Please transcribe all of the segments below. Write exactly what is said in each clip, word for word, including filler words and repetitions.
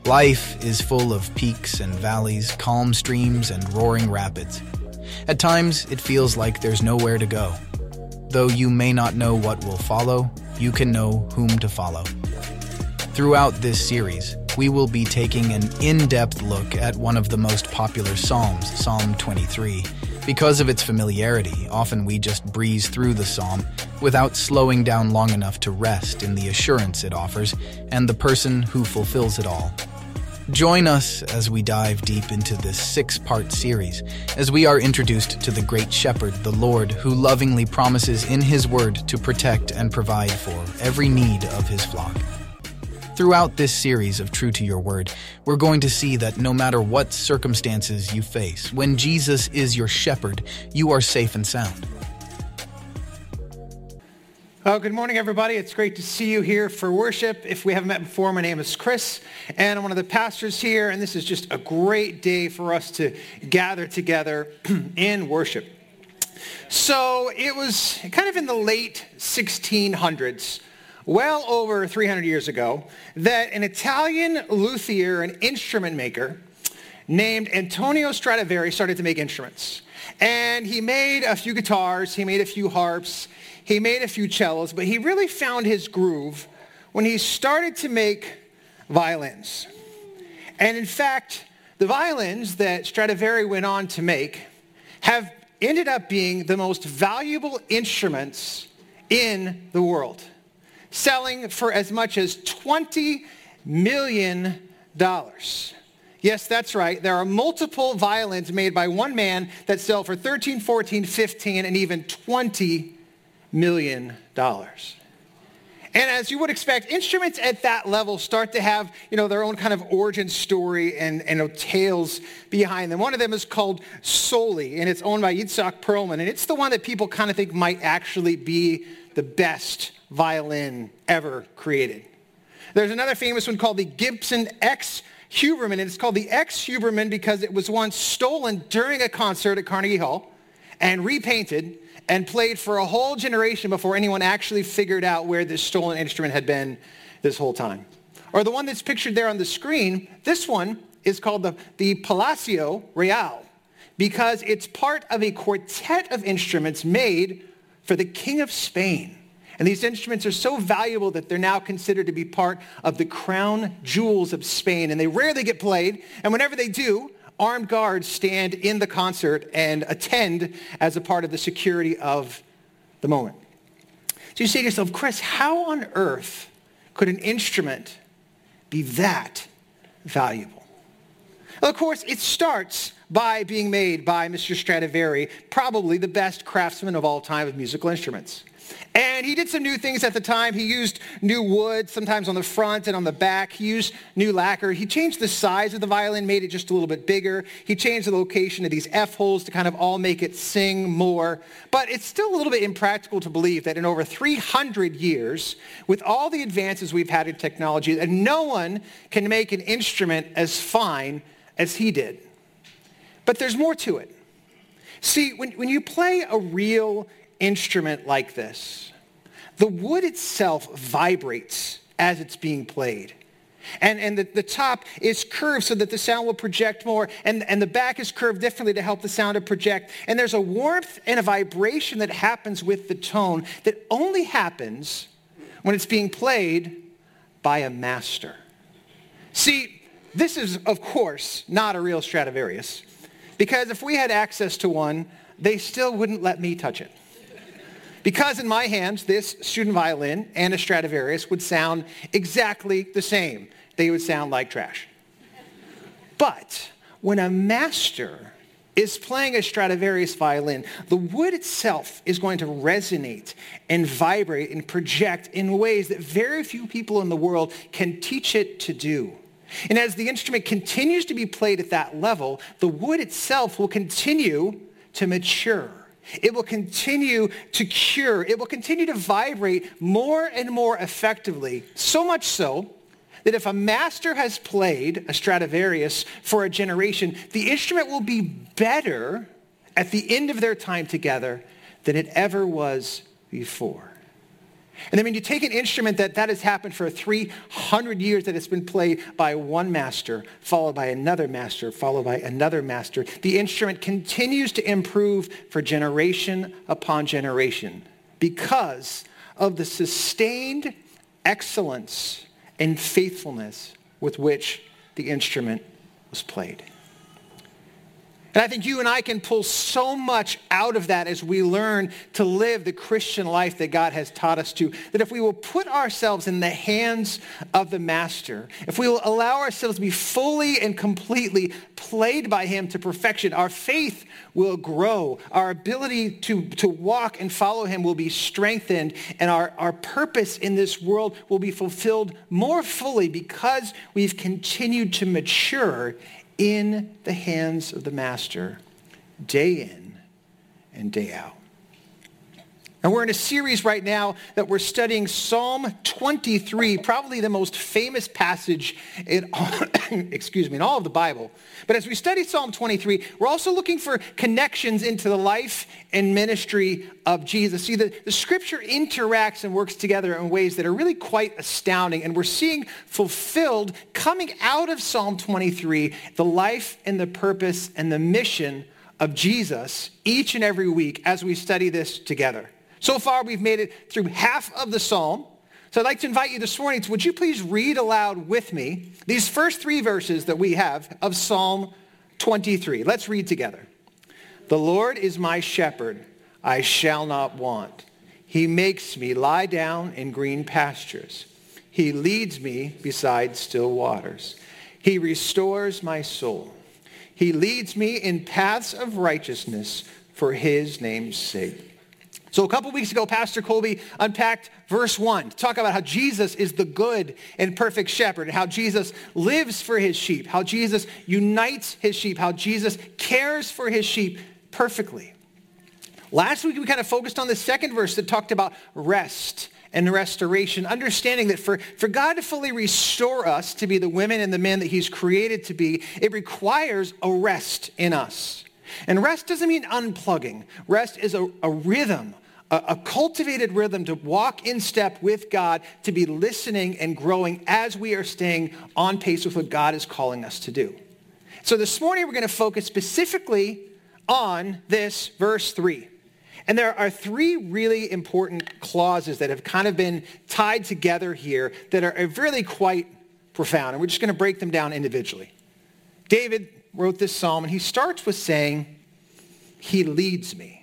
Life is full of peaks and valleys, calm streams and roaring rapids. At times, it feels like there's nowhere to go. Though you may not know what will follow, you can know whom to follow. Throughout this series, we will be taking an in-depth look at one of the most popular Psalms, Psalm twenty-three. Because of its familiarity, often we just breeze through the psalm without slowing down long enough to rest in the assurance it offers and the person who fulfills it all. Join us as we dive deep into this six-part series, as we are introduced to the great shepherd, the Lord, who lovingly promises in his word to protect and provide for every need of his flock. Throughout this series of True to Your Word, we're going to see that no matter what circumstances you face, when Jesus is your shepherd, you are safe and sound. Oh, good morning, everybody. It's great to see you here for worship. If we haven't met before, my name is Chris, and I'm one of the pastors here, and this is just a great day for us to gather together in worship. So it was kind of in the late sixteen hundreds, well over three hundred years ago, that an Italian luthier and instrument maker named Antonio Stradivari started to make instruments. And he made a few guitars, he made a few harps, he made a few cellos, but he really found his groove when he started to make violins. And in fact, the violins that Stradivari went on to make have ended up being the most valuable instruments in the world, selling for as much as twenty million dollars. Yes, that's right. There are multiple violins made by one man that sell for thirteen, fourteen, fifteen, and even twenty million dollars. And as you would expect, instruments at that level start to have, you know, their own kind of origin story and, and you know, tales behind them. One of them is called Soli, and it's owned by Itzhak Perlman, and it's the one that people kind of think might actually be the best violin ever created. There's another famous one called the Gibson X Huberman, and it's called the X Huberman because it was once stolen during a concert at Carnegie Hall and repainted and played for a whole generation before anyone actually figured out where this stolen instrument had been this whole time. Or the one that's pictured there on the screen, this one is called the, the Palacio Real because it's part of a quartet of instruments made for the King of Spain. And these instruments are so valuable that they're now considered to be part of the crown jewels of Spain. And they rarely get played. And whenever they do, armed guards stand in the concert and attend as a part of the security of the moment. So you say to yourself, Chris, how on earth could an instrument be that valuable? Well, of course, it starts by being made by Mister Stradivari, probably the best craftsman of all time of musical instruments. And he did some new things at the time. He used new wood, sometimes on the front and on the back. He used new lacquer. He changed the size of the violin, made it just a little bit bigger. He changed the location of these F-holes to kind of all make it sing more. But it's still a little bit impractical to believe that in over three hundred years, with all the advances we've had in technology, that no one can make an instrument as fine as he did. But there's more to it. See, when, when you play a real instrument like this, the wood itself vibrates as it's being played. And, and the, the top is curved so that the sound will project more, and, and the back is curved differently to help the sound to project. And there's a warmth and a vibration that happens with the tone that only happens when it's being played by a master. See, this is, of course, not a real Stradivarius, because if we had access to one, they still wouldn't let me touch it. Because in my hands, this student violin and a Stradivarius would sound exactly the same. They would sound like trash. But when a master is playing a Stradivarius violin, the wood itself is going to resonate and vibrate and project in ways that very few people in the world can teach it to do. And as the instrument continues to be played at that level, the wood itself will continue to mature. It will continue to cure. It will continue to vibrate more and more effectively, so much so that if a master has played a Stradivarius for a generation, the instrument will be better at the end of their time together than it ever was before. And then when you take an instrument that that has happened for three hundred years, that it's been played by one master, followed by another master, followed by another master, the instrument continues to improve for generation upon generation because of the sustained excellence and faithfulness with which the instrument was played. And I think you and I can pull so much out of that as we learn to live the Christian life that God has taught us to, that if we will put ourselves in the hands of the Master, if we will allow ourselves to be fully and completely played by him to perfection, our faith will grow, our ability to, to walk and follow him will be strengthened, and our, our purpose in this world will be fulfilled more fully because we've continued to mature in the hands of the Master, day in and day out. And we're in a series right now that we're studying Psalm twenty-three, probably the most famous passage in all, excuse me, in all of the Bible. But as we study Psalm twenty-three, we're also looking for connections into the life and ministry of Jesus. See, the, the scripture interacts and works together in ways that are really quite astounding. And we're seeing fulfilled, coming out of Psalm twenty-three, the life and the purpose and the mission of Jesus each and every week as we study this together. So far, we've made it through half of the psalm. So I'd like to invite you this morning to, would you please read aloud with me these first three verses that we have of Psalm twenty-three. Let's read together. The Lord is my shepherd, I shall not want. He makes me lie down in green pastures. He leads me beside still waters. He restores my soul. He leads me in paths of righteousness for his name's sake. So a couple weeks ago, Pastor Colby unpacked verse one to talk about how Jesus is the good and perfect shepherd, and how Jesus lives for his sheep, how Jesus unites his sheep, how Jesus cares for his sheep perfectly. Last week, we kind of focused on the second verse that talked about rest and restoration, understanding that for, for God to fully restore us to be the women and the men that he's created to be, it requires a rest in us. And rest doesn't mean unplugging. Rest is a, a rhythm, a, a cultivated rhythm to walk in step with God, to be listening and growing as we are staying on pace with what God is calling us to do. So this morning we're going to focus specifically on this verse three. And there are three really important clauses that have kind of been tied together here that are really quite profound. And we're just going to break them down individually. David wrote this psalm, and he starts with saying, he leads me.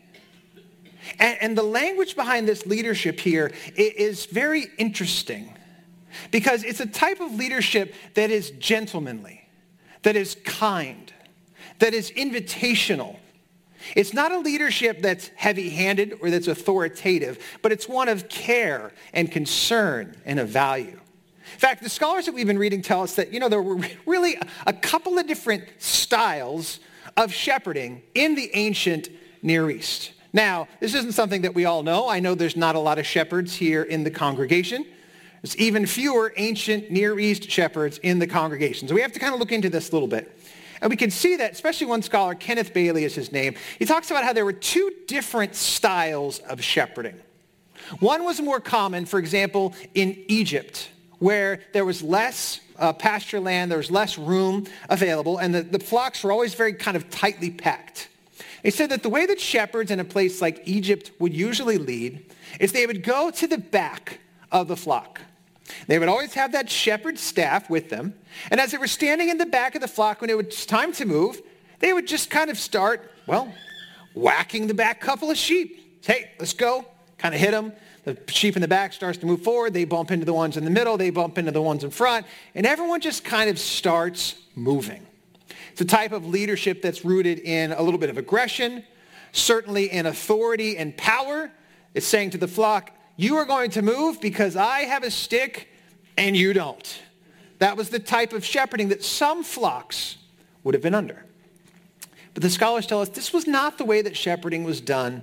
And, and the language behind this leadership here is very interesting because it's a type of leadership that is gentlemanly, that is kind, that is invitational. It's not a leadership that's heavy-handed or that's authoritative, but it's one of care and concern and of value. In fact, the scholars that we've been reading tell us that, you know, there were really a couple of different styles of shepherding in the ancient Near East. Now, this isn't something that we all know. I know there's not a lot of shepherds here in the congregation. There's even fewer ancient Near East shepherds in the congregation. So we have to kind of look into this a little bit. And we can see that, especially one scholar, Kenneth Bailey is his name. He talks about how there were two different styles of shepherding. One was more common, for example, in Egypt, where there was less uh, pasture land, there was less room available, and the, the flocks were always very kind of tightly packed. He said that the way that shepherds in a place like Egypt would usually lead is they would go to the back of the flock. They would always have that shepherd's staff with them, and as they were standing in the back of the flock when it was time to move, they would just kind of start, well, whacking the back couple of sheep. Hey, let's go, kind of hit them. The sheep in the back starts to move forward. They bump into the ones in the middle. They bump into the ones in front. And everyone just kind of starts moving. It's a type of leadership that's rooted in a little bit of aggression, certainly in authority and power. It's saying to the flock, you are going to move because I have a stick and you don't. That was the type of shepherding that some flocks would have been under. But the scholars tell us this was not the way that shepherding was done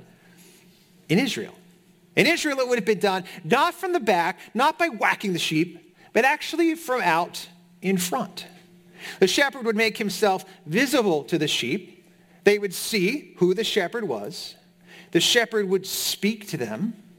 in Israel. In Israel, it would have been done not from the back, not by whacking the sheep, but actually from out in front. The shepherd would make himself visible to the sheep. They would see who the shepherd was. The shepherd would speak to them,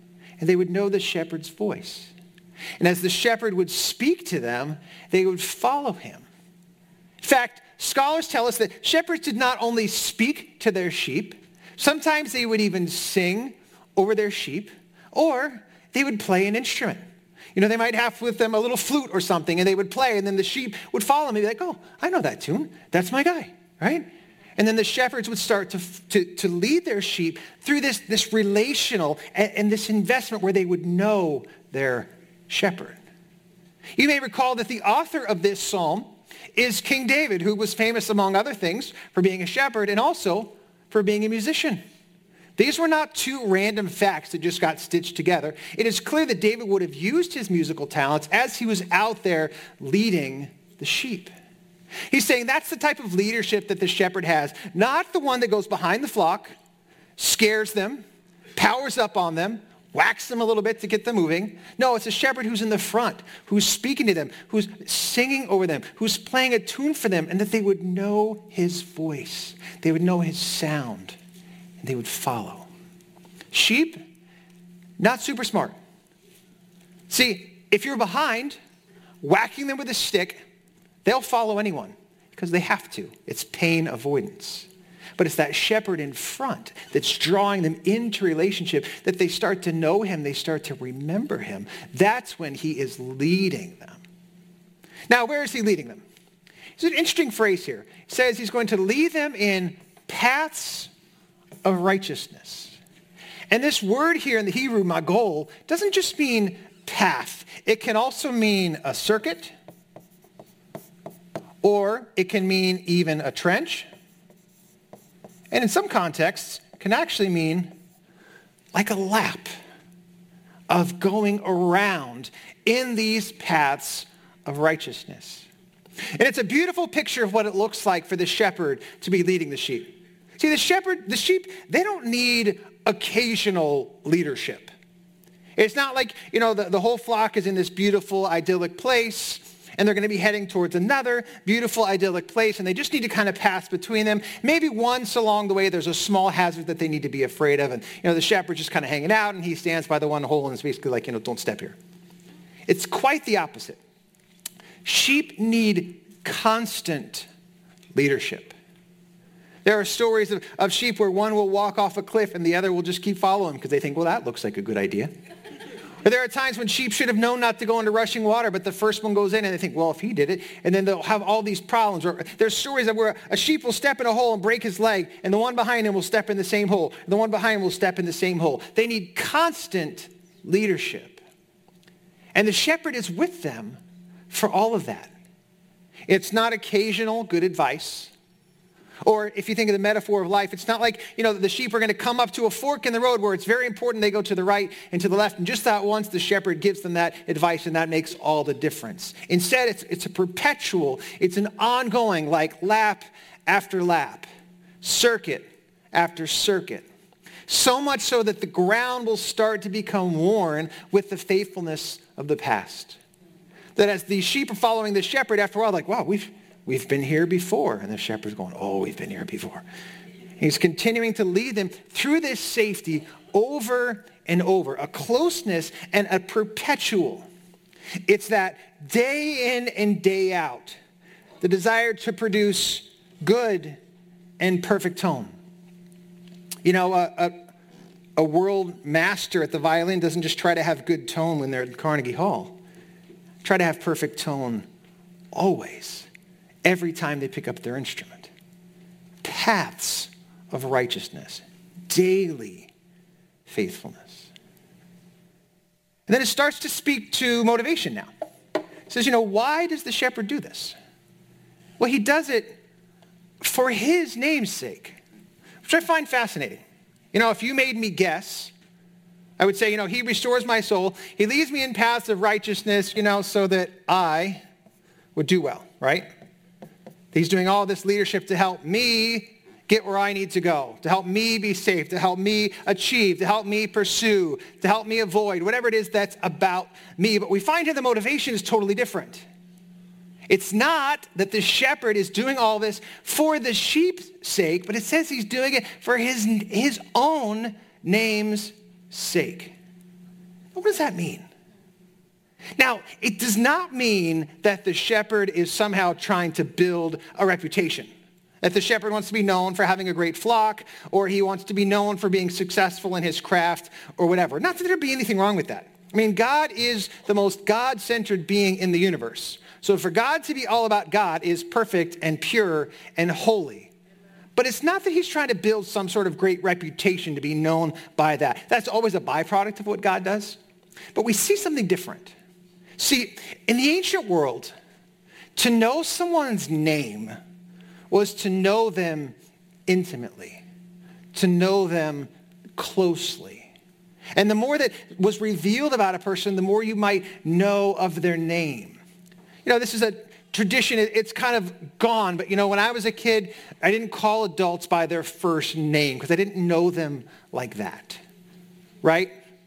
and they would know the shepherd's voice. And as the shepherd would speak to them, they would follow him. In fact, scholars tell us that shepherds did not only speak to their sheep, sometimes they would even sing over their sheep, or they would play an instrument. You know, they might have with them a little flute or something, and they would play, and then the sheep would follow me, like, oh, I know that tune. That's my guy, right? And then the shepherds would start to, to, to lead their sheep through this, this relational and, and this investment where they would know their shepherd. You may recall that the author of this psalm is King David, who was famous, among other things, for being a shepherd and also for being a musician. These were not two random facts that just got stitched together. It is clear that David would have used his musical talents as he was out there leading the sheep. He's saying that's the type of leadership that the shepherd has, not the one that goes behind the flock, scares them, powers up on them, whacks them a little bit to get them moving. No, it's a shepherd who's in the front, who's speaking to them, who's singing over them, who's playing a tune for them, and that they would know his voice. They would know his sound, and they would follow. Sheep, not super smart. See, if you're behind, whacking them with a stick, they'll follow anyone because they have to. It's pain avoidance. But it's that shepherd in front that's drawing them into relationship, that they start to know him, they start to remember him. That's when he is leading them. Now, where is he leading them? It's an interesting phrase here. It says he's going to lead them in paths of righteousness. And this word here in the Hebrew, magol, doesn't just mean path. It can also mean a circuit, or it can mean even a trench. And in some contexts, can actually mean like a lap of going around in these paths of righteousness. And it's a beautiful picture of what it looks like for the shepherd to be leading the sheep. See, the shepherd, the sheep, they don't need occasional leadership. It's not like, you know, the, the whole flock is in this beautiful, idyllic place, and they're going to be heading towards another beautiful, idyllic place, and they just need to kind of pass between them. Maybe once along the way, there's a small hazard that they need to be afraid of, and, you know, the shepherd's just kind of hanging out, and he stands by the one hole, and it's basically like, you know, don't step here. It's quite the opposite. Sheep need constant leadership. There are stories of, of sheep where one will walk off a cliff, and the other will just keep following because they think, well, that looks like a good idea. Or there are times when sheep should have known not to go into rushing water, but the first one goes in and they think, well, if he did it, and then they'll have all these problems. Or there's stories of where a sheep will step in a hole and break his leg, and the one behind him will step in the same hole. And the one behind him will step in the same hole. They need constant leadership. And the shepherd is with them for all of that. It's not occasional good advice. Or if you think of the metaphor of life, it's not like, you know, the sheep are going to come up to a fork in the road where it's very important they go to the right and to the left. And just that once, the shepherd gives them that advice, and that makes all the difference. Instead, it's, it's a perpetual, it's an ongoing, like lap after lap, circuit after circuit. So much so that the ground will start to become worn with the faithfulness of the past. That as the sheep are following the shepherd, after a while, like, wow, we've We've been here before. And the shepherd's going, oh, we've been here before. He's continuing to lead them through this safety over and over, a closeness and a perpetual. It's that day in and day out, the desire to produce good and perfect tone. You know, a, a, a world master at the violin doesn't just try to have good tone when they're at Carnegie Hall. Try to have perfect tone always. Every time they pick up their instrument. Paths of righteousness. Daily faithfulness. And then it starts to speak to motivation now. It says, you know, why does the shepherd do this? Well, he does it for his name's sake, which I find fascinating. You know, if you made me guess, I would say, you know, he restores my soul. He leads me in paths of righteousness, you know, so that I would do well, right? He's doing all this leadership to help me get where I need to go, to help me be safe, to help me achieve, to help me pursue, to help me avoid, whatever it is that's about me. But we find here the motivation is totally different. It's not that the shepherd is doing all this for the sheep's sake, but it says he's doing it for his, his own name's sake. What does that mean? Now, it does not mean that the shepherd is somehow trying to build a reputation. That the shepherd wants to be known for having a great flock, or he wants to be known for being successful in his craft, or whatever. Not that there'd be anything wrong with that. I mean, God is the most God-centered being in the universe. So for God to be all about God is perfect and pure and holy. But it's not that he's trying to build some sort of great reputation to be known by that. That's always a byproduct of what God does. But we see something different. See, in the ancient world, to know someone's name was to know them intimately, to know them closely. And the more that was revealed about a person, the more you might know of their name. You know, this is a tradition. It's kind of gone. But, you know, when I was a kid, I didn't call adults by their first name because I didn't know them like that, right?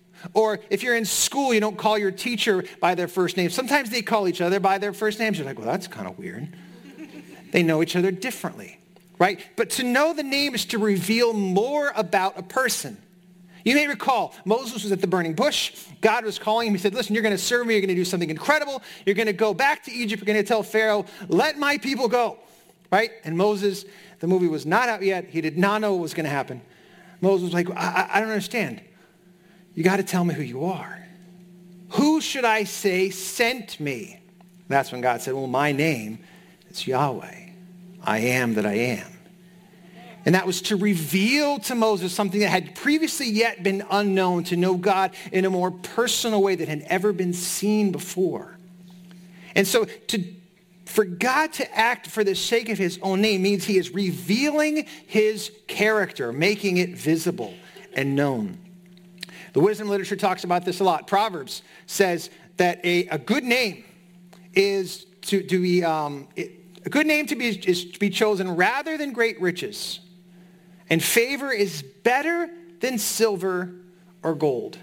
Or if you're in school, you don't call your teacher by their first name. Sometimes they call each other by their first names. You're like, well, that's kind of weird. They know each other differently, right? But to know the name is to reveal more about a person. You may recall, Moses was at the burning bush. God was calling him. He said, listen, you're going to serve me. You're going to do something incredible. You're going to go back to Egypt. You're going to tell Pharaoh, let my people go, right? And Moses, the movie was not out yet. He did not know what was going to happen. Moses was like, I, I don't understand. You got to tell me who you are. Who should I say sent me? That's when God said, well, my name is Yahweh. I am that I am. And that was to reveal to Moses something that had previously yet been unknown, to know God in a more personal way that had ever been seen before. And so to, for God to act for the sake of his own name means he is revealing his character, making it visible and known. The wisdom literature talks about this a lot. Proverbs says that a, a good name is to, to be, um, it, a good name to be, is to be chosen rather than great riches. And favor is better than silver or gold.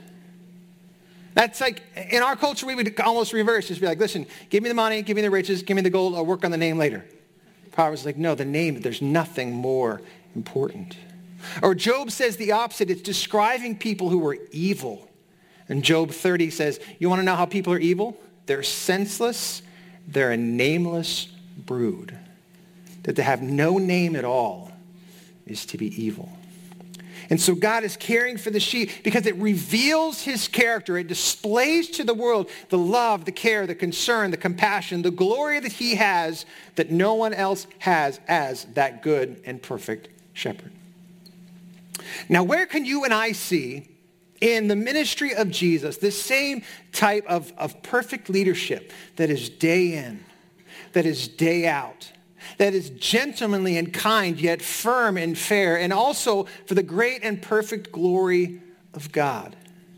That's like, in our culture, we would almost reverse. Just be like, listen, give me the money, give me the riches, give me the gold, I'll work on the name later. Proverbs is like, no, the name, there's nothing more important. Or Job says the opposite. It's describing people who are evil. And Job thirty says, you want to know how people are evil? They're senseless. They're a nameless brood. That to have no name at all is to be evil. And so God is caring for the sheep because it reveals his character. It displays to the world the love, the care, the concern, the compassion, the glory that he has that no one else has as that good and perfect shepherd. Now, where can you and I see in the ministry of Jesus this same type of, of perfect leadership that is day in, that is day out, that is gentlemanly and kind, yet firm and fair, and also for the great and perfect glory of God?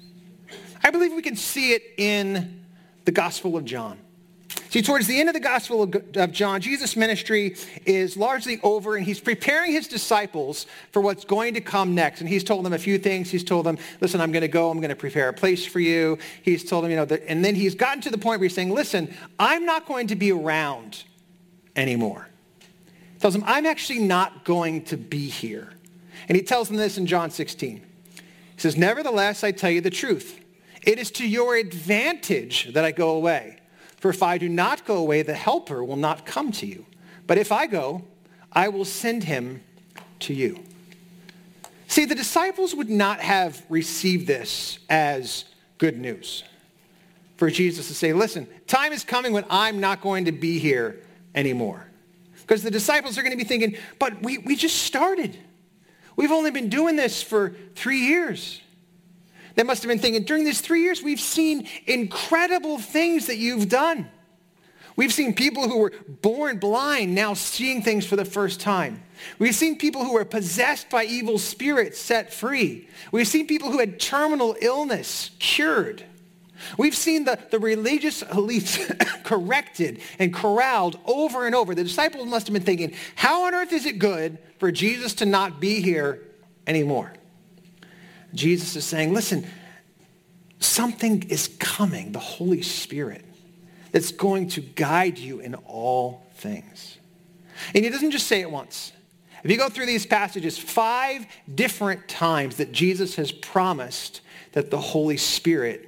I believe we can see it in the Gospel of John. See, towards the end of the Gospel of John, Jesus' ministry is largely over, and he's preparing his disciples for what's going to come next. And he's told them a few things. He's told them, listen, I'm going to go. I'm going to prepare a place for you. He's told them, you know, that, and then he's gotten to the point where he's saying, listen, I'm not going to be around anymore. He tells them, I'm actually not going to be here. And he tells them this in John sixteen. He says, nevertheless, I tell you the truth. It is to your advantage that I go away. For if I do not go away, the helper will not come to you. But if I go, I will send him to you. See, the disciples would not have received this as good news for Jesus to say, listen, time is coming when I'm not going to be here anymore. Because the disciples are going to be thinking, but we, we just started. We've only been doing this for three years. They must have been thinking, during these three years, we've seen incredible things that you've done. We've seen people who were born blind now seeing things for the first time. We've seen people who were possessed by evil spirits set free. We've seen people who had terminal illness cured. We've seen the, the religious elites corrected and corralled over and over. The disciples must have been thinking, how on earth is it good for Jesus to not be here anymore? Jesus is saying, listen, something is coming, the Holy Spirit, that's going to guide you in all things. And he doesn't just say it once. If you go through these passages, five different times that Jesus has promised that the Holy Spirit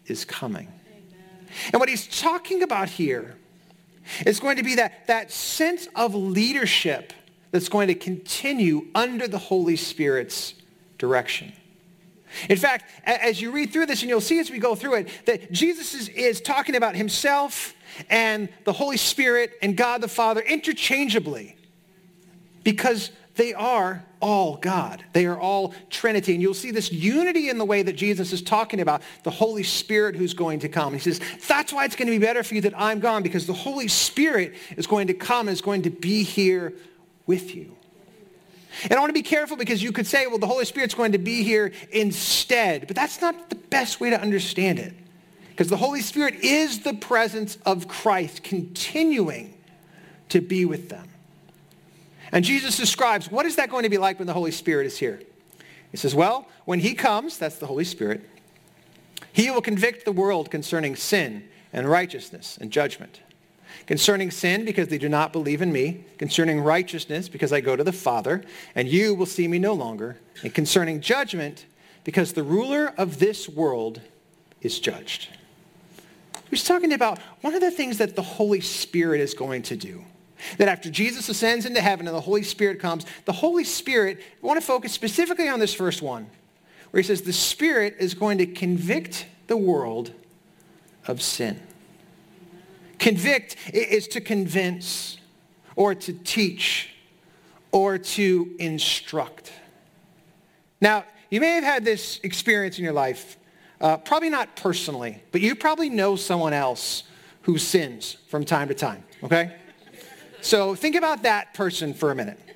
is coming. Amen. And what he's talking about here is going to be that, that sense of leadership that's going to continue under the Holy Spirit's direction. In fact, as you read through this, and you'll see as we go through it, that Jesus is, is talking about himself and the Holy Spirit and God the Father interchangeably, because they are all God. They are all Trinity. And you'll see this unity in the way that Jesus is talking about the Holy Spirit who's going to come. He says, that's why it's going to be better for you that I'm gone, because the Holy Spirit is going to come and is going to be here with you. And I want to be careful, because you could say, well, the Holy Spirit's going to be here instead. But that's not the best way to understand it. Because the Holy Spirit is the presence of Christ continuing to be with them. And Jesus describes, what is that going to be like when the Holy Spirit is here? He says, well, when he comes, that's the Holy Spirit, he will convict the world concerning sin and righteousness and judgment. Concerning sin, because they do not believe in me. Concerning righteousness, because I go to the Father, and you will see me no longer. And concerning judgment, because the ruler of this world is judged. He's talking about one of the things that the Holy Spirit is going to do. That after Jesus ascends into heaven and the Holy Spirit comes, the Holy Spirit, I want to focus specifically on this first one, where he says the Spirit is going to convict the world of sin. Convict is to convince, or to teach, or to instruct. Now, you may have had this experience in your life, uh, probably not personally, but you probably know someone else who sins from time to time, okay? So think about that person for a minute.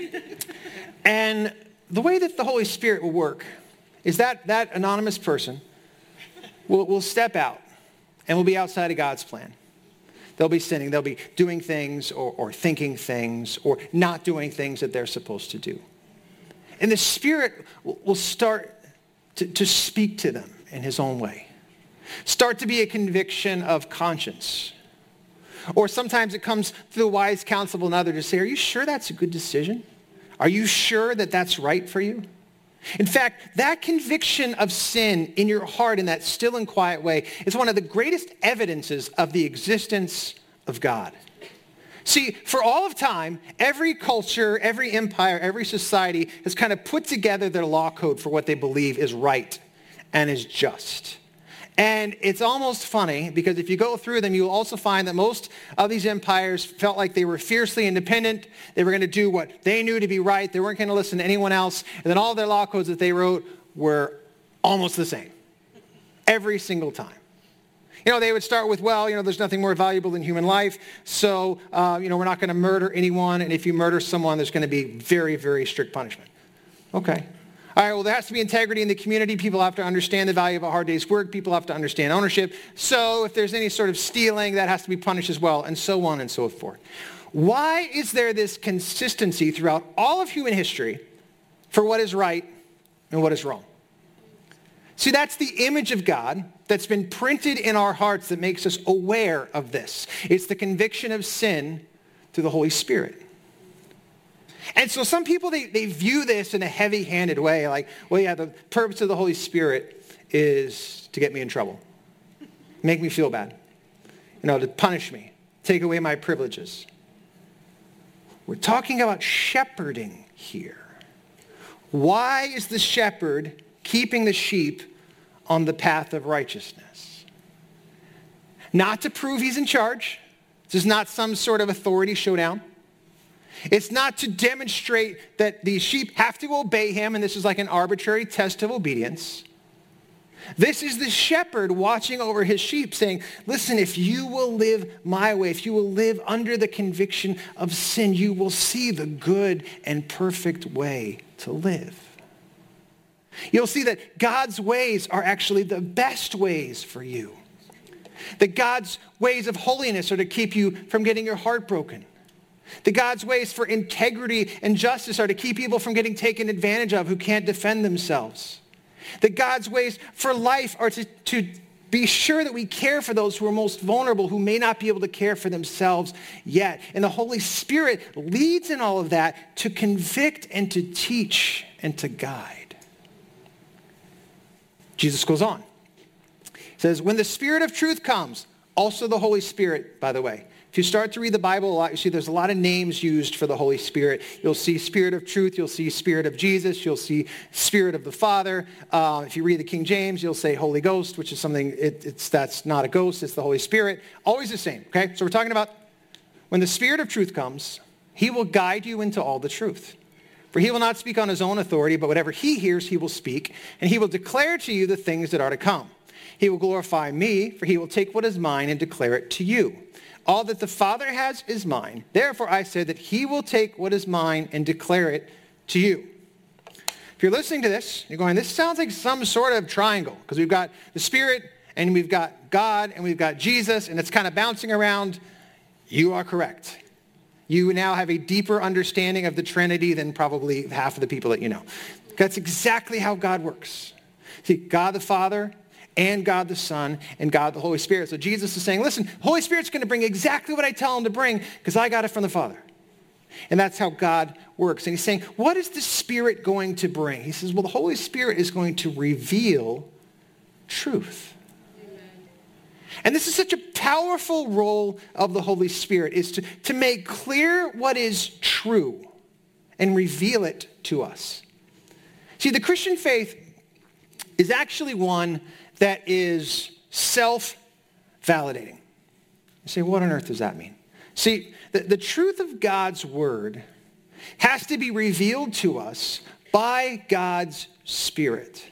And the way that the Holy Spirit will work is that that anonymous person will, will step out and will be outside of God's plan. They'll be sinning. They'll be doing things or, or thinking things or not doing things that they're supposed to do. And the Spirit will, will start to, to speak to them in his own way. Start to be a conviction of conscience. Or sometimes it comes through the wise counsel of another to say, are you sure that's a good decision? Are you sure that that's right for you? In fact, that conviction of sin in your heart in that still and quiet way is one of the greatest evidences of the existence of God. See, for all of time, every culture, every empire, every society has kind of put together their law code for what they believe is right and is just. And it's almost funny, because if you go through them, you'll also find that most of these empires felt like they were fiercely independent. They were going to do what they knew to be right. They weren't going to listen to anyone else. And then all their law codes that they wrote were almost the same every single time. You know, they would start with, well, you know, there's nothing more valuable than human life. So, uh, you know, we're not going to murder anyone. And if you murder someone, there's going to be very, very strict punishment. Okay. All right, well, there has to be integrity in the community. People have to understand the value of a hard day's work. People have to understand ownership. So if there's any sort of stealing, that has to be punished as well, and so on and so forth. Why is there this consistency throughout all of human history for what is right and what is wrong? See, that's the image of God that's been printed in our hearts that makes us aware of this. It's the conviction of sin through the Holy Spirit. And so some people, they, they view this in a heavy-handed way, like, well, yeah, the purpose of the Holy Spirit is to get me in trouble, make me feel bad, you know, to punish me, take away my privileges. We're talking about shepherding here. Why is the shepherd keeping the sheep on the path of righteousness? Not to prove he's in charge. This is not some sort of authority showdown. It's not to demonstrate that the sheep have to obey him, and this is like an arbitrary test of obedience. This is the shepherd watching over his sheep saying, listen, if you will live my way, if you will live under the conviction of sin, you will see the good and perfect way to live. You'll see that God's ways are actually the best ways for you. That God's ways of holiness are to keep you from getting your heart broken. That God's ways for integrity and justice are to keep people from getting taken advantage of who can't defend themselves. That God's ways for life are to, to be sure that we care for those who are most vulnerable, who may not be able to care for themselves yet. And the Holy Spirit leads in all of that to convict and to teach and to guide. Jesus goes on. He says, when the Spirit of truth comes, also the Holy Spirit, by the way. If you start to read the Bible a lot, you see there's a lot of names used for the Holy Spirit. You'll see Spirit of truth. You'll see Spirit of Jesus. You'll see Spirit of the Father. Uh, if you read the King James, you'll say Holy Ghost, which is something, it, it's that's not a ghost. It's the Holy Spirit. Always the same, okay? So we're talking about when the Spirit of truth comes, he will guide you into all the truth. For he will not speak on his own authority, but whatever he hears, he will speak, and he will declare to you the things that are to come. He will glorify me, for he will take what is mine and declare it to you. All that the Father has is mine. Therefore, I said that he will take what is mine and declare it to you. If you're listening to this, you're going, this sounds like some sort of triangle, because we've got the Spirit, and we've got God, and we've got Jesus, and it's kind of bouncing around. You are correct. You now have a deeper understanding of the Trinity than probably half of the people that you know. That's exactly how God works. See, God the Father, and God the Son, and God the Holy Spirit. So Jesus is saying, listen, the Holy Spirit's going to bring exactly what I tell him to bring because I got it from the Father. And that's how God works. And he's saying, what is the Spirit going to bring? He says, well, the Holy Spirit is going to reveal truth. Amen. And this is such a powerful role of the Holy Spirit, is to, to make clear what is true and reveal it to us. See, the Christian faith is actually one that is self-validating. You say, what on earth does that mean? See, the, the truth of God's word has to be revealed to us by God's Spirit.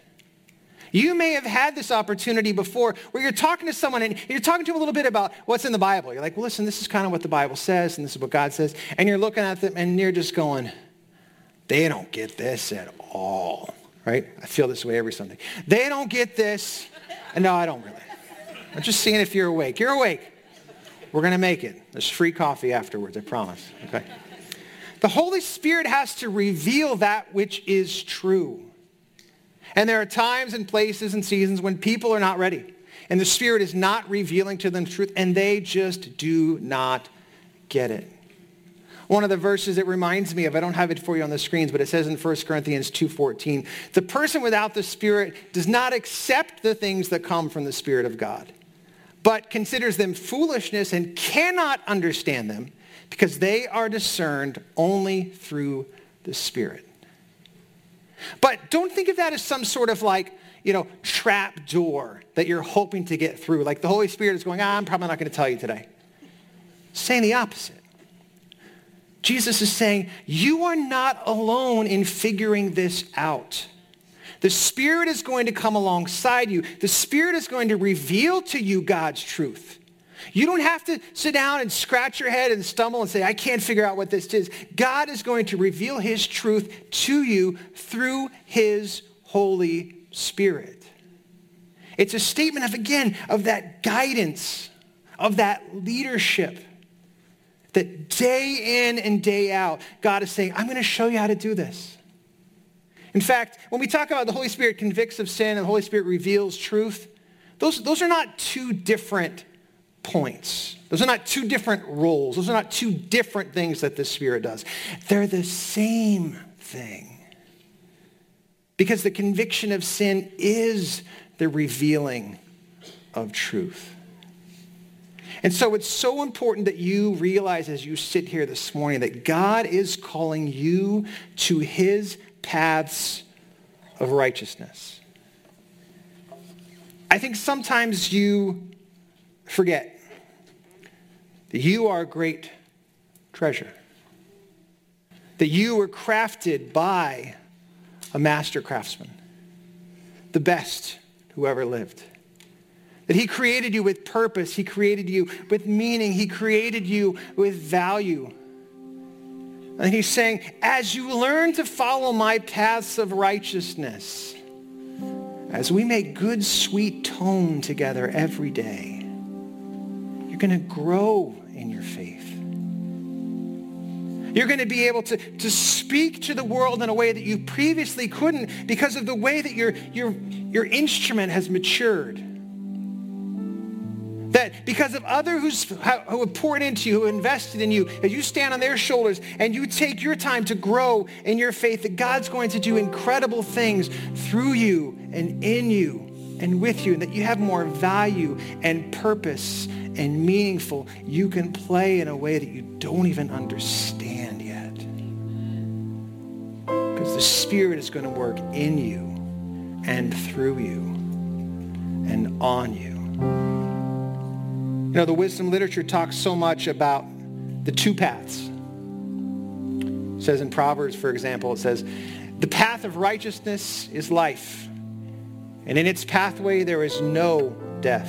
You may have had this opportunity before where you're talking to someone and you're talking to them a little bit about what's in the Bible. You're like, well, listen, this is kind of what the Bible says and this is what God says. And you're looking at them and you're just going, they don't get this at all. Right? I feel this way every Sunday. They don't get this. No, I don't really. I'm just seeing if you're awake. You're awake. We're going to make it. There's free coffee afterwards, I promise. Okay. The Holy Spirit has to reveal that which is true. And there are times and places and seasons when people are not ready. And the Spirit is not revealing to them truth. And they just do not get it. One of the verses it reminds me of, I don't have it for you on the screens, but it says in First Corinthians two fourteen, the person without the Spirit does not accept the things that come from the Spirit of God, but considers them foolishness and cannot understand them because they are discerned only through the Spirit. But don't think of that as some sort of like, you know, trap door that you're hoping to get through. Like the Holy Spirit is going, ah, I'm probably not going to tell you today. Saying the opposite. Jesus is saying, you are not alone in figuring this out. The Spirit is going to come alongside you. The Spirit is going to reveal to you God's truth. You don't have to sit down and scratch your head and stumble and say, I can't figure out what this is. God is going to reveal his truth to you through his Holy Spirit. It's a statement of, again, of that guidance, of that leadership. That day in and day out, God is saying, I'm going to show you how to do this. In fact, when we talk about the Holy Spirit convicts of sin and the Holy Spirit reveals truth, those, those are not two different points. Those are not two different roles. Those are not two different things that the Spirit does. They're the same thing. Because the conviction of sin is the revealing of truth. And so it's so important that you realize as you sit here this morning that God is calling you to his paths of righteousness. I think sometimes you forget that you are a great treasure. That you were crafted by a master craftsman, the best who ever lived. That he created you with purpose. He created you with meaning. He created you with value. And he's saying, as you learn to follow my paths of righteousness, as we make good, sweet tone together every day, you're going to grow in your faith. You're going to be able to, to speak to the world in a way that you previously couldn't because of the way that your, your, your instrument has matured. That because of others who have poured into you, who invested in you, as you stand on their shoulders and you take your time to grow in your faith, that God's going to do incredible things through you and in you and with you, and that you have more value and purpose and meaningful. You can play in a way that you don't even understand yet. Because the Spirit is going to work in you and through you and on you. You know, the wisdom literature talks so much about the two paths. It says in Proverbs, for example, it says, the path of righteousness is life, and in its pathway there is no death.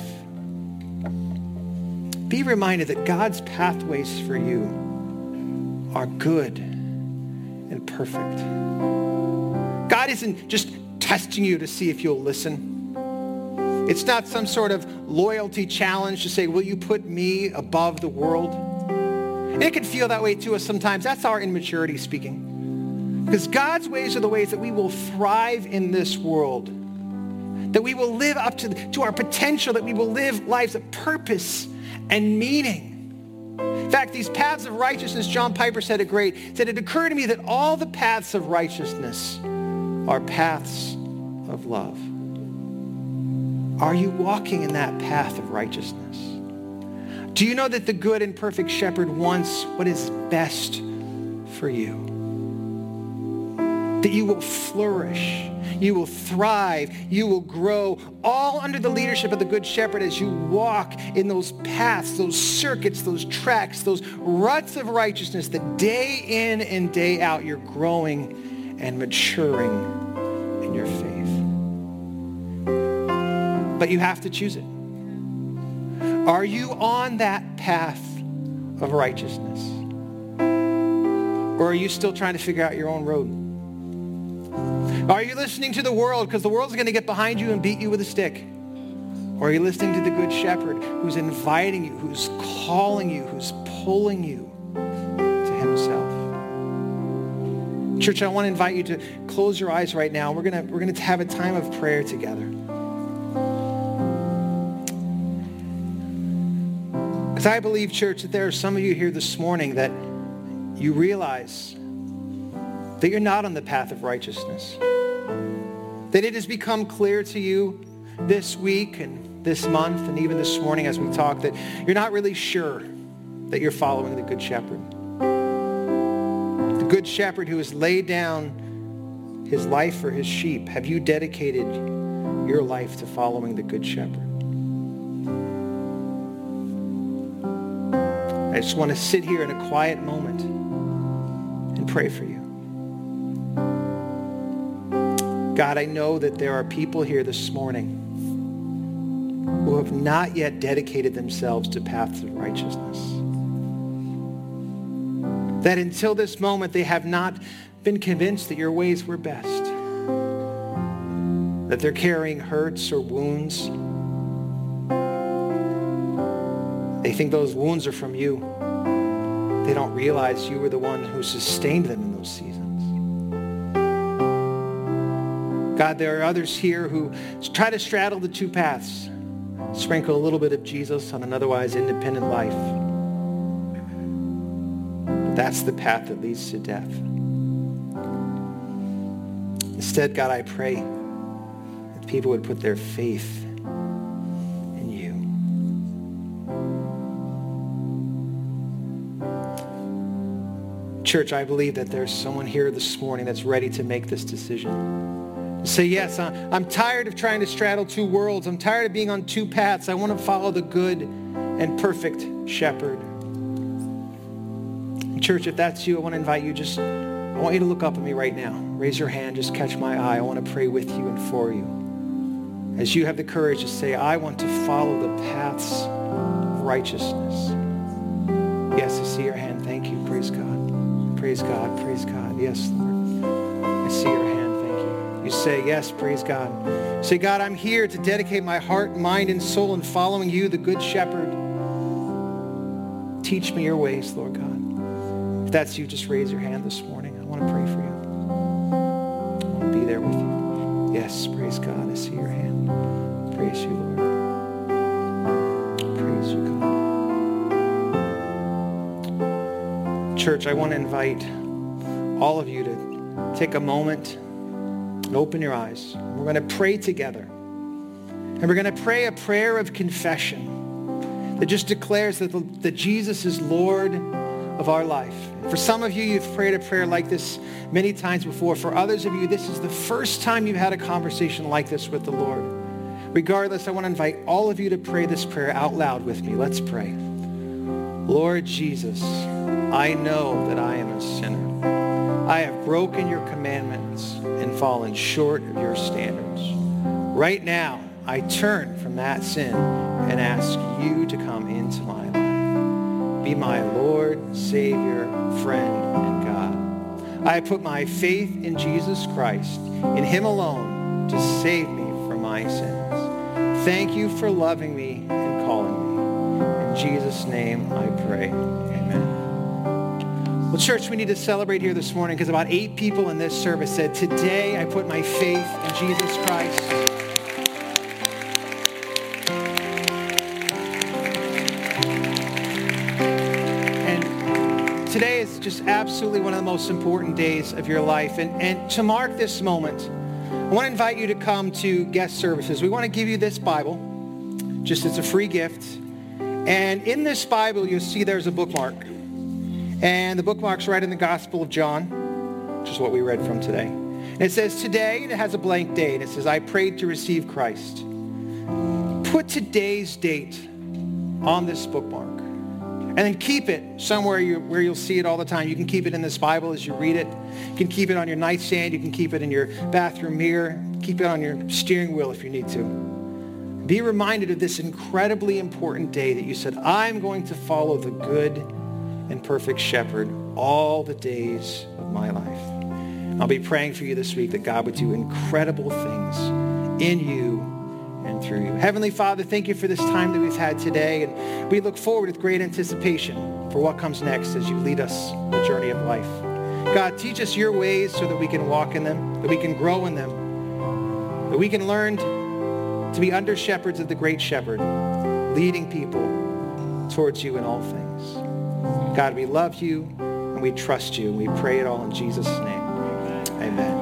Be reminded that God's pathways for you are good and perfect. God isn't just testing you to see if you'll listen. It's not some sort of loyalty challenge to say, will you put me above the world? And it can feel that way to us sometimes. That's our immaturity speaking. Because God's ways are the ways that we will thrive in this world, that we will live up to, to our potential, that we will live lives of purpose and meaning. In fact, these paths of righteousness, John Piper said it great, he said, it occurred to me that all the paths of righteousness are paths of love. Are you walking in that path of righteousness? Do you know that the good and perfect shepherd wants what is best for you? That you will flourish, you will thrive, you will grow, all under the leadership of the good shepherd as you walk in those paths, those circuits, those tracks, those ruts of righteousness that day in and day out you're growing and maturing in your faith. But you have to choose it. Are you on that path of righteousness? Or are you still trying to figure out your own road? Are you listening to the world because the world's going to get behind you and beat you with a stick? Or are you listening to the good shepherd who's inviting you, who's calling you, who's pulling you to himself? Church, I want to invite you to close your eyes right now. We're going to, we're going to have a time of prayer together. Because I believe, church, that there are some of you here this morning that you realize that you're not on the path of righteousness. That it has become clear to you this week and this month and even this morning as we talk that you're not really sure that you're following the Good Shepherd. The Good Shepherd who has laid down his life for his sheep. Have you dedicated your life to following the Good Shepherd? I just want to sit here in a quiet moment and pray for you. God, I know that there are people here this morning who have not yet dedicated themselves to paths of righteousness. That until this moment, they have not been convinced that your ways were best. That they're carrying hurts or wounds. They think those wounds are from you. They don't realize you were the one who sustained them in those seasons. God, there are others here who try to straddle the two paths, sprinkle a little bit of Jesus on an otherwise independent life. But that's the path that leads to death. Instead, God, I pray that people would put their faith in you. Church, I believe that there's someone here this morning that's ready to make this decision. To say, yes, I'm tired of trying to straddle two worlds. I'm tired of being on two paths. I want to follow the good and perfect shepherd. Church, if that's you, I want to invite you just, I want you to look up at me right now. Raise your hand, just catch my eye. I want to pray with you and for you. As you have the courage to say, I want to follow the paths of righteousness. Yes, I see your hand. Thank you. Praise God. Praise God. Praise God. Yes, Lord. I see your hand. Thank you. You say, yes, praise God. Say, God, I'm here to dedicate my heart, mind, and soul in following you, the Good Shepherd. Teach me your ways, Lord God. If that's you, just raise your hand this morning. I want to pray for you. I want to be there with you. Yes, praise God. I see your hand. Praise you, Lord. Praise you, God. Church, I want to invite all of you to take a moment and open your eyes. We're going to pray together. And we're going to pray a prayer of confession that just declares that, the, that Jesus is Lord of our life. For some of you, you've prayed a prayer like this many times before. For others of you, this is the first time you've had a conversation like this with the Lord. Regardless, I want to invite all of you to pray this prayer out loud with me. Let's pray. Lord Jesus, I know that I am a sinner. I have broken your commandments and fallen short of your standards. Right now, I turn from that sin and ask you to come into my life. Be my Lord, Savior, friend, and God. I put my faith in Jesus Christ, in him alone, to save me from my sins. Thank you for loving me and calling me. In Jesus' name I pray. Amen. Well, church, we need to celebrate here this morning because about eight people in this service said, today I put my faith in Jesus Christ. Today is just absolutely one of the most important days of your life. And, and to mark this moment, I want to invite you to come to guest services. We want to give you this Bible. Just it's a free gift. And in this Bible, you'll see there's a bookmark. And the bookmark's right in the Gospel of John, which is what we read from today. And it says today, and it has a blank date. It says, I prayed to receive Christ. Put today's date on this bookmark. And then keep it somewhere you, where you'll see it all the time. You can keep it in this Bible as you read it. You can keep it on your nightstand. You can keep it in your bathroom mirror. Keep it on your steering wheel if you need to. Be reminded of this incredibly important day that you said, I'm going to follow the good and perfect shepherd all the days of my life. I'll be praying for you this week that God would do incredible things in you and through you. Heavenly Father, thank you for this time that we've had today. And we look forward with great anticipation for what comes next as you lead us on the journey of life. God, teach us your ways so that we can walk in them, that we can grow in them, that we can learn to be under shepherds of the great shepherd, leading people towards you in all things. God, we love you and we trust you. And we pray it all in Jesus' name. Amen.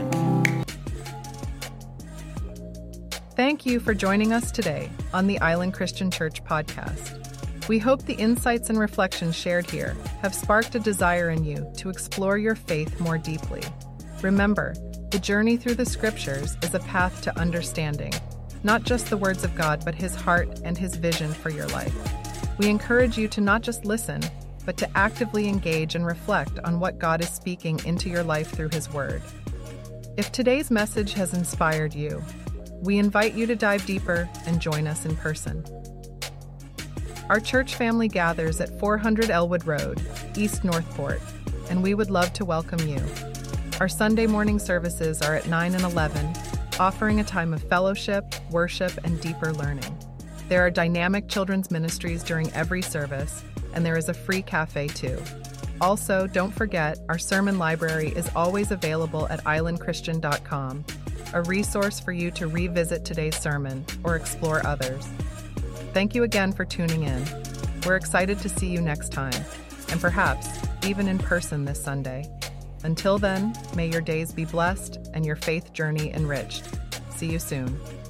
Thank you for joining us today on the Island Christian Church podcast. We hope the insights and reflections shared here have sparked a desire in you to explore your faith more deeply. Remember, the journey through the scriptures is a path to understanding, not just the words of God, but his heart and his vision for your life. We encourage you to not just listen, but to actively engage and reflect on what God is speaking into your life through his word. If today's message has inspired you, we invite you to dive deeper and join us in person. Our church family gathers at four hundred Elwood Road, East Northport, and we would love to welcome you. Our Sunday morning services are at nine and eleven, offering a time of fellowship, worship, and deeper learning. There are dynamic children's ministries during every service, and there is a free cafe too. Also, don't forget, our sermon library is always available at island christian dot com, a resource for you to revisit today's sermon or explore others. Thank you again for tuning in. We're excited to see you next time, and perhaps even in person this Sunday. Until then, may your days be blessed and your faith journey enriched. See you soon.